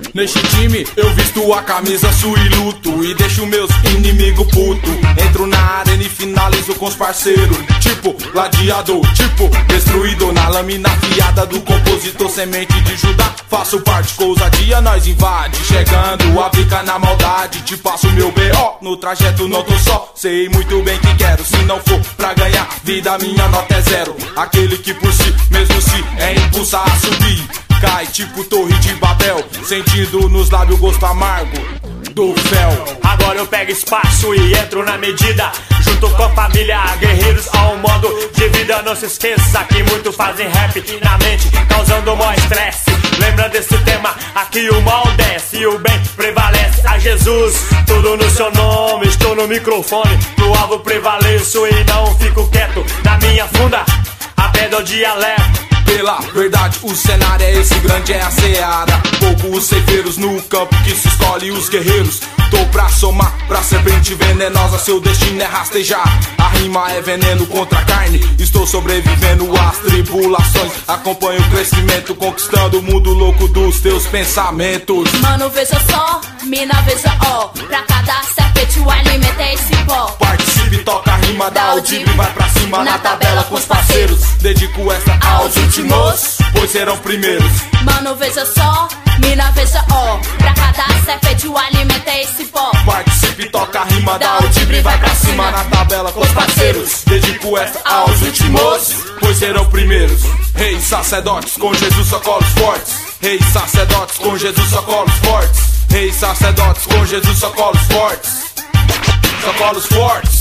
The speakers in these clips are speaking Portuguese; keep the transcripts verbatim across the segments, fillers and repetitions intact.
Neste time eu visto a camisa sul e luto e deixo meus inimigos puto. Entro na arena e finalizo com os parceiros, tipo gladiador, tipo destruidor. Na lâmina afiada do compositor, semente de Judá. Faço parte com ousadia, nós invade. Chegando a pica na maldade, te passo meu B O. No trajeto não tô só, sei muito bem que quero. Se não for pra ganhar vida, minha nota é zero. Aquele que por si mesmo se é impulsa a subir, cai tipo torre de Babel, sentindo nos lábios o gosto amargo do fel. Agora eu pego espaço e entro na medida, junto com a família, guerreiros ao modo de vida. Não se esqueça que muitos fazem rap na mente, causando maior estresse. Lembra desse tema, aqui o mal desce e o bem prevalece. A Jesus, tudo no seu nome, estou no microfone, pro alvo prevaleço e não fico quieto. Na minha funda, a pedra o dialeto. Pela verdade, o cenário é esse, grande é a seara. Pouco os ceifeiros no campo que se escolhe os guerreiros. Tô pra somar, pra serpente venenosa, seu destino é rastejar. A rima é veneno contra a carne, estou sobrevivendo às tribulações. Acompanho o crescimento, conquistando o mundo louco dos teus pensamentos. Mano, veja só, mina, veja ó, pra cada serpente o alimento é esse pó. Participe, toca a rima, dá o dibre, vai pra cima na tabela com os parceiros. Dedico essa aos últimos, pois serão primeiros. Mano, veja só, mina, veja ó, pra cada serpente o alimento é esse pó. Participe, toca a rima, dá o dibre, vai pra cima na tabela com os parceiros. Dedico essa aos últimos, pois serão primeiros. Reis sacerdotes, com Jesus socolos fortes. Reis sacerdotes, com Jesus socolos fortes. Reis sacerdotes, com Jesus socolos fortes. Socolos fortes.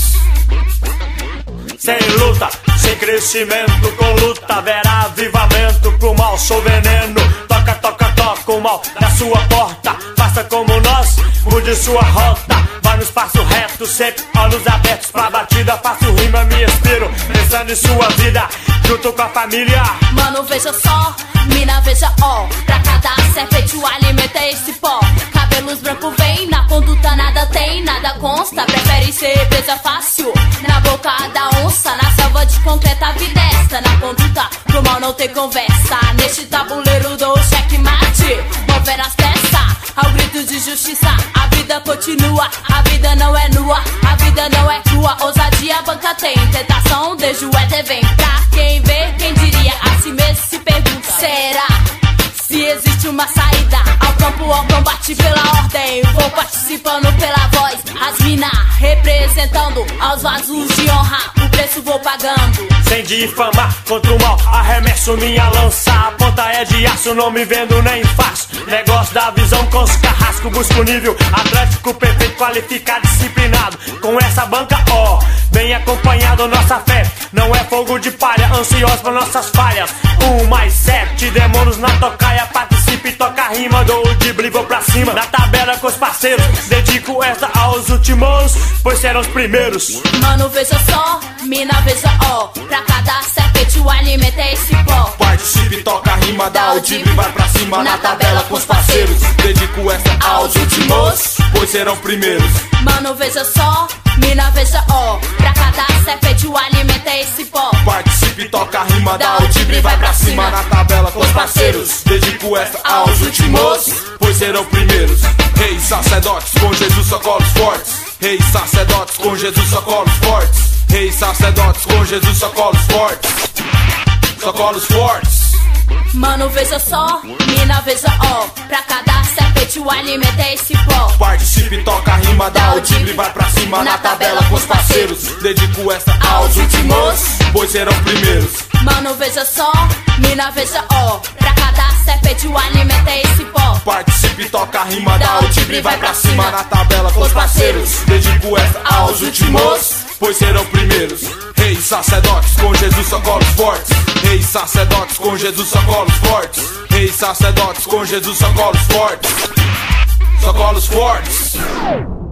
Sem luta, sem crescimento, com luta haverá avivamento. Pro mal sou veneno, toca, toca, toca o mal na sua porta. Faça como nós, mude sua rota. Vai no espaço reto, sempre olhos abertos pra batida. Faço rima, me inspiro, pensando em sua vida, junto com a família. Mano, veja só, mina, veja ó, pra cada serpente o alimento é esse pó. Cabelos brancos vem, na conduta nada tem, nada consta. Prefere ser presa fácil, na boca da onça. Na selva de concreto a vida é esta, na conduta pro mal não tem conversa. Neste tabuleiro dou checkmate, mover as peças ao grito de justiça. A vida continua, a vida não é nua, a vida não é crua. Ousadia banca tem, tentação desde o éter vem. Pra quem vê, quem diria, a si mesmo se pergunta: será se existe uma saída ao campo, ao combate pela ordem? Vou participando pela voz, as mina representando aos vasos de honra, o preço vou pagando. Sem difamar, contra o mal arremesso minha lança. A ponta é de aço, não me vendo nem faço negócio da visão com os carrascos. Busco nível atlético perfeito, qualificado, disciplinado. Com essa banca, ó, bem acompanhado. Nossa fé não é fogo de palha, ansioso por nossas falhas. Um mais sete demônios na tocaia. Participe, toca a rima, dou o drible, vou pra cima na tabela com os parceiros. Dedico esta aos últimos, pois serão os primeiros. Mano, veja só, mina, veja ó, pra cada serpente o alimento é esse pó. Participe, toca a rima, dá o dibre, vai pra cima na tabela com os parceiros. Dedico essa aos últimos, pois serão primeiros. Mano, veja só, mina, veja ó, pra cada serpente o alimento é esse pó. Participe, toca a rima, dá o dibre, vai pra cima na tabela com os parceiros. Dedico essa aos últimos, pois serão primeiros. Reis sacerdotes, com Jesus socolos fortes. Reis sacerdotes, com Jesus socolos fortes. Reis sacerdotes, com Jesus socolos fortes. Socolos fortes. Mano, veja só, mina, veja ó, pra cada serpente o alimento é esse pó. Participe, toca a rima, dá o dibre, vai pra cima na tabela com os parceiros. Dedico essa aos últimos, pois serão primeiros. Mano, veja só, mina, veja ó, pra cada serpente o alimento é esse pó. Participe, toca a rima, dá o dibre, vai pra cima na tabela com os parceiros. Dedico essa aos últimos, pois serão primeiros. Reis sacerdotes, com Jesus socolos fortes. Reis sacerdotes, com Jesus socolos fortes. Reis sacerdotes, com Jesus socolos fortes. Socolos fortes.